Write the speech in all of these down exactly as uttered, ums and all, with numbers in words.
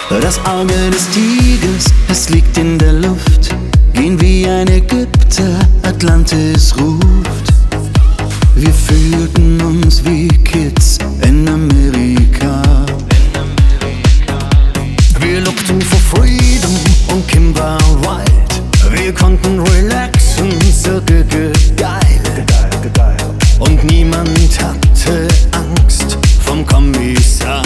Das Auge des Tigers, es liegt in der Luft. Gehen wie ein Ägypter, Atlantis ruft. Wir fühlten uns wie Kids in Amerika. Wir lookten for freedom und Kim war wild. Wir konnten relaxen, so geil. Und niemand hatte Angst vom Kommissar.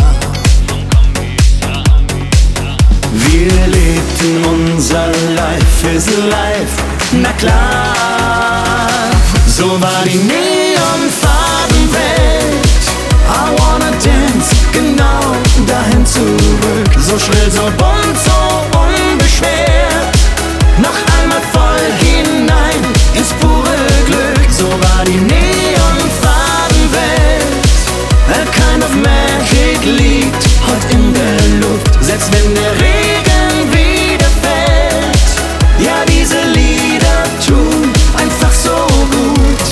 Wir lebten unser Life is life, na klar. So war die Neonfarbenwelt. I wanna dance, genau dahin zurück. So schrill, so bunt, so unbeschwert. Noch einmal voll hinein ins pure Glück. So war die Neonfarbenwelt. A kind of magic liegt heut in der Luft. Selbst wenn der Regen wieder fällt. Ja, diese Lieder tun einfach so gut.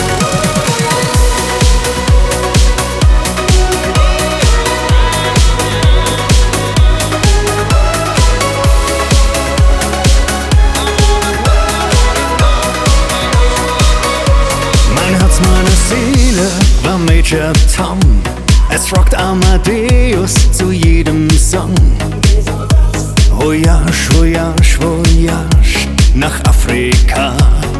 Mein Herz, meine Seele war Major Tom. Es rockt Amadeus zu jedem Song. Voyage, voyage, voyage nach Afrika.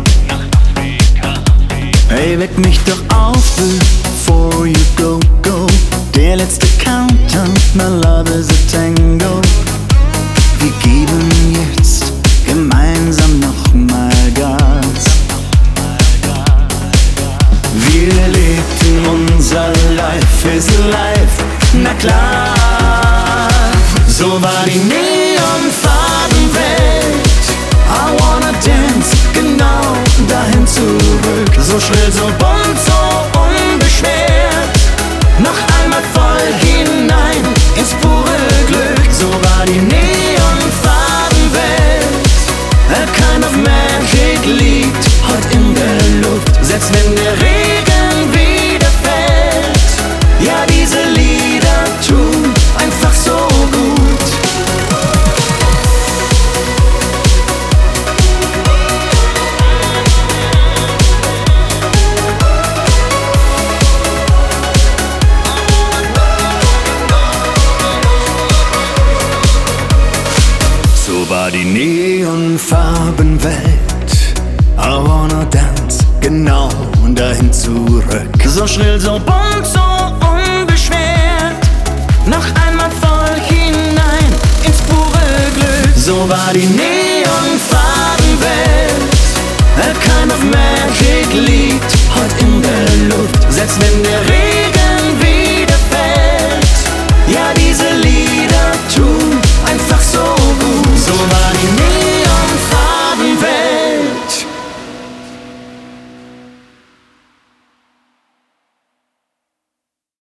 Hey, weck mich doch auf, before you go, go. Der letzte Countdown, my love is a tango. Wir geben jetzt gemeinsam nochmal Gas. Wir lebten unser Life is life, na klar. So war die Neonfarbenwelt. I wanna dance, genau dahin zurück. So schrill, so bunt, so unbeschwert. Noch einmal voll hinein ins pure Glück. So war die Neonfarbenwelt. A kind of magic liegt heut in der Luft. Selbst wenn der Regen wieder fällt. Ja, diese Lieder tun einfach so gut. So war die Neonfarbenwelt. I wanna dance, genau dahin zurück. So schrill, so bunt, so unbeschwert. Noch einmal voll hinein ins pure Glück. So war die Neonfarbenwelt.